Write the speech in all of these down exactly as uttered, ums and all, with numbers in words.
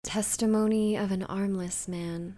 Testimony of an Armless Man.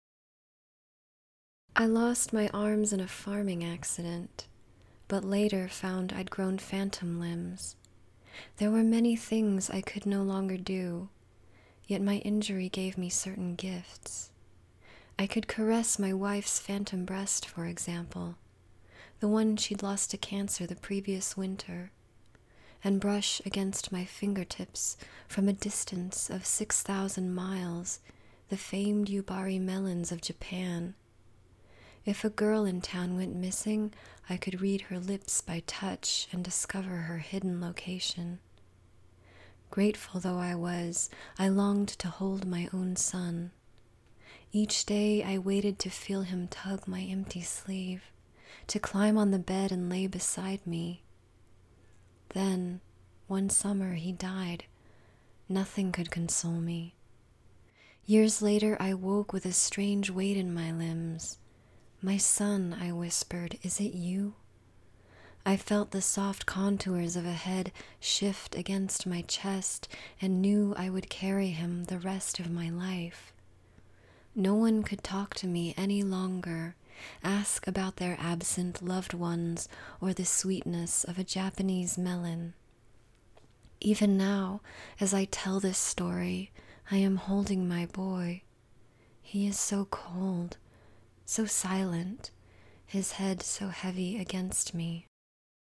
I lost my arms in a farming accident, but later found I'd grown phantom limbs. There were many things I could no longer do, yet my injury gave me certain gifts. I could caress my wife's phantom breast, for example, the one she'd lost to cancer the previous winter, and brush against my fingertips from a distance of six thousand miles the famed Yubari melons of Japan. If a girl in town went missing, I could read her lips by touch and discover her hidden location. Grateful though I was, I longed to hold my own son. Each day I waited to feel him tug my empty sleeve, to climb on the bed and lay beside me. Then, one summer, he died. Nothing could console me. Years later, I woke with a strange weight in my limbs. "My son," I whispered, "is it you?" I felt the soft contours of a head shift against my chest and knew I would carry him the rest of my life. No one could talk to me any longer, ask about their absent loved ones or the sweetness of a Japanese melon. Even now, as I tell this story, I am holding my boy. He is so cold, so silent, his head so heavy against me.